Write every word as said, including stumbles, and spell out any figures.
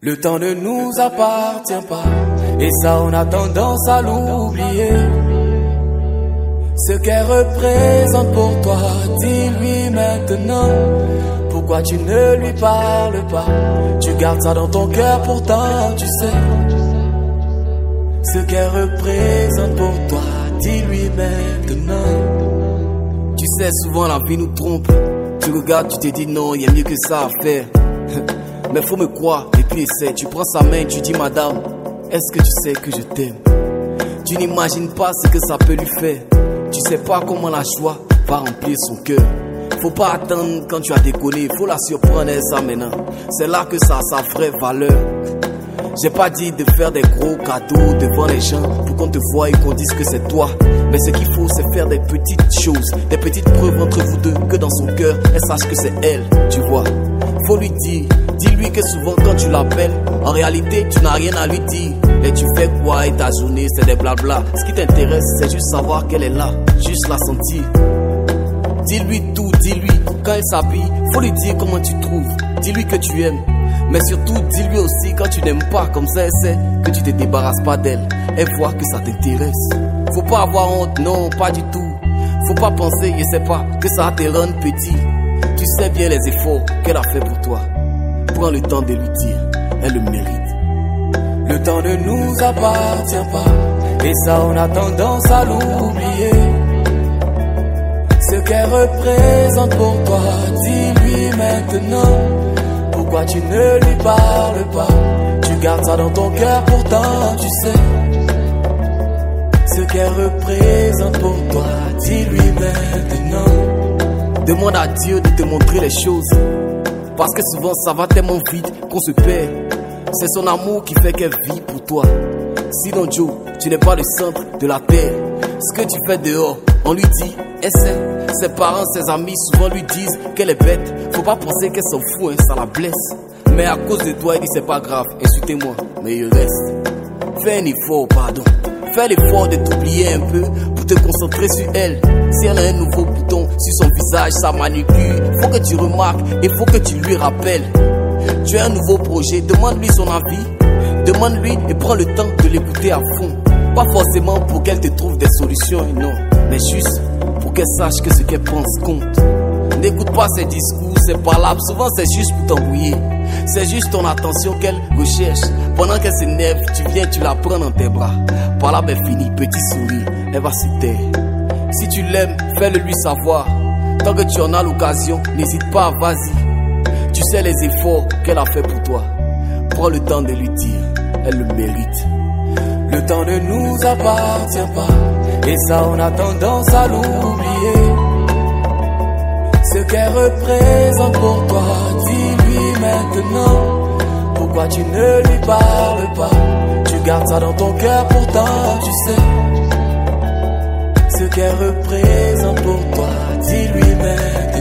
Le temps ne nous appartient pas, et ça on a tendance à l'oublier. Ce qu'elle représente pour toi, dis-lui maintenant. Pourquoi tu ne lui parles pas? Tu gardes ça dans ton cœur, pourtant tu sais. Ce qu'elle représente pour toi, dis-lui maintenant. Tu sais, souvent la vie nous trompe. Tu regardes, tu te dis non, y a mieux que ça à faire. Mais faut me croire, et puis essaie. Tu prends sa main, tu dis madame, est-ce que tu sais que je t'aime? Tu n'imagines pas ce que ça peut lui faire. Tu sais pas comment la joie va remplir son cœur. Faut pas attendre quand tu as déconné, faut la surprendre et ça maintenant. C'est là que ça a sa vraie valeur. J'ai pas dit de faire des gros cadeaux devant les gens pour qu'on te voie et qu'on dise que c'est toi. Mais ce qu'il faut, c'est faire des petites choses, des petites preuves entre vous deux, que dans son cœur, elle sache que c'est elle, tu vois. Faut lui dire, dis-lui que souvent quand tu l'appelles, en réalité tu n'as rien à lui dire. Et tu fais quoi et ta journée c'est des blabla. Ce qui t'intéresse c'est juste savoir qu'elle est là, juste la sentir. Dis-lui tout, dis-lui quand elle s'habille, faut lui dire comment tu trouves. Dis-lui que tu aimes, mais surtout dis-lui aussi quand tu n'aimes pas. Comme ça elle sait que tu te débarrasses pas d'elle. Elle voit que ça t'intéresse. Faut pas avoir honte, non pas du tout. Faut pas penser, je sais pas, que ça te rende petit. Tu sais bien les efforts qu'elle a fait pour toi. Prends le temps de lui dire, elle le mérite. Le temps ne nous appartient pas, et ça on a tendance à l'oublier. Ce qu'elle représente pour toi, dis-lui maintenant. Pourquoi tu ne lui parles pas? Tu gardes ça dans ton cœur, pourtant tu sais. Ce qu'elle représente pour toi, dis-lui maintenant. Demande à Dieu de te montrer les choses, parce que souvent ça va tellement vite qu'on se perd. C'est son amour qui fait qu'elle vit pour toi. Sinon Joe, tu n'es pas le centre de la terre. Ce que tu fais dehors, on lui dit, essaie. Ses parents, ses amis souvent lui disent qu'elle est bête. Faut pas penser qu'elle s'en fout, hein, ça la blesse. Mais à cause de toi, il dit c'est pas grave, insultez-moi, mais il reste. Fais un effort, pardon. Fais l'effort de t'oublier un peu pour te concentrer sur elle. Si elle a un nouveau bouton sur son visage, sa manucure, faut que tu remarques et faut que tu lui rappelles. Tu as un nouveau projet, demande-lui son avis. Demande-lui et prends le temps de l'écouter à fond. Pas forcément pour qu'elle te trouve des solutions, non, mais juste pour qu'elle sache que ce qu'elle pense compte. N'écoute pas ses discours, ses palabres, souvent c'est juste pour t'embrouiller. C'est juste ton attention qu'elle recherche. Pendant qu'elle s'énerve, tu viens, tu la prends dans tes bras. Par là, ben fini, petit sourire, elle va se taire. Si tu l'aimes, fais-le lui savoir. Tant que tu en as l'occasion, n'hésite pas, vas-y. Tu sais les efforts qu'elle a fait pour toi. Prends le temps de lui dire, elle le mérite. Le temps ne nous appartient pas, et ça on a tendance à l'oublier. Ce qu'elle représente pour toi, dis-lui maintenant. Pourquoi tu ne lui parles pas? Tu gardes ça dans ton cœur, pourtant tu sais. Ce qu'elle représente pour toi, dis-lui maintenant.